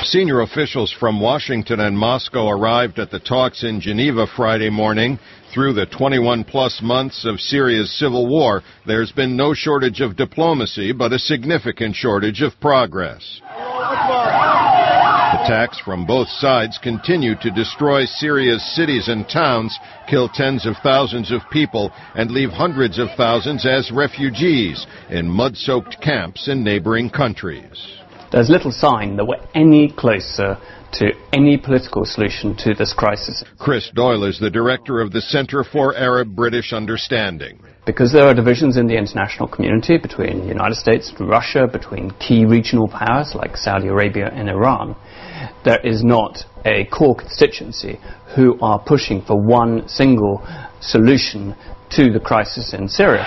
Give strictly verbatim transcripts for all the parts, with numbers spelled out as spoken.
Senior officials from Washington and Moscow arrived at the talks in Geneva Friday morning. Through the twenty-one plus months of Syria's civil war, there's been no shortage of diplomacy, but a significant shortage of progress. Attacks from both sides continue to destroy Syria's cities and towns, kill tens of thousands of people, and leave hundreds of thousands as refugees in mud-soaked camps in neighboring countries. There's little sign that we're any closer to any political solution to this crisis. Chris Doyle is the director of the Center for Arab-British Understanding. Because there are divisions in the international community between the United States and Russia, between key regional powers like Saudi Arabia and Iran, there is not a core constituency who are pushing for one single solution to the crisis in Syria.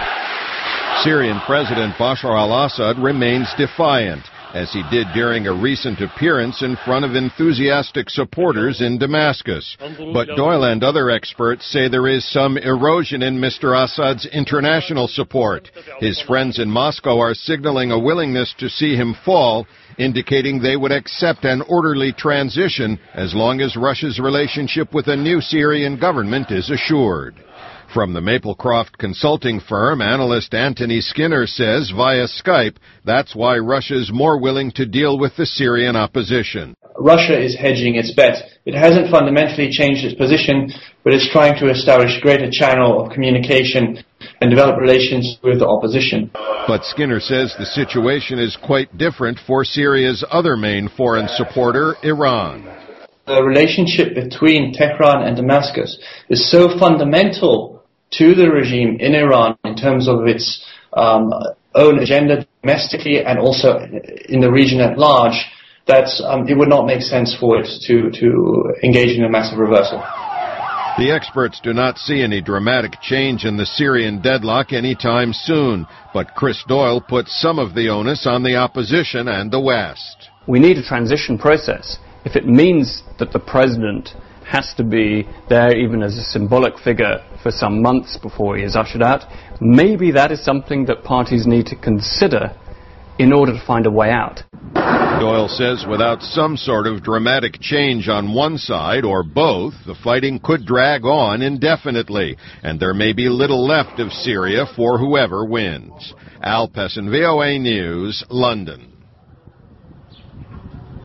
Syrian President Bashar al-Assad remains defiant, as he did during a recent appearance in front of enthusiastic supporters in Damascus. But Doyle and other experts say there is some erosion in Mister Assad's international support. His friends in Moscow are signaling a willingness to see him fall, indicating they would accept an orderly transition as long as Russia's relationship with a new Syrian government is assured. From the Maplecroft consulting firm, analyst Anthony Skinner says via Skype that's why Russia's more willing to deal with the Syrian opposition. Russia is hedging its bet. It hasn't fundamentally changed its position, but it's trying to establish a greater channel of communication and develop relations with the opposition. But Skinner says the situation is quite different for Syria's other main foreign supporter, Iran. The relationship between Tehran and Damascus is so fundamental to the regime in Iran in terms of its um, own agenda domestically and also in the region at large that um, it would not make sense for it to, to engage in a massive reversal. The experts do not see any dramatic change in the Syrian deadlock anytime soon, but Chris Doyle puts some of the onus on the opposition and the West. We need a transition process. If it means that the president has to be there even as a symbolic figure for some months before he is ushered out, maybe that is something that parties need to consider in order to find a way out. Doyle says without some sort of dramatic change on one side or both, the fighting could drag on indefinitely, and there may be little left of Syria for whoever wins. Al Pessin, V O A News, London.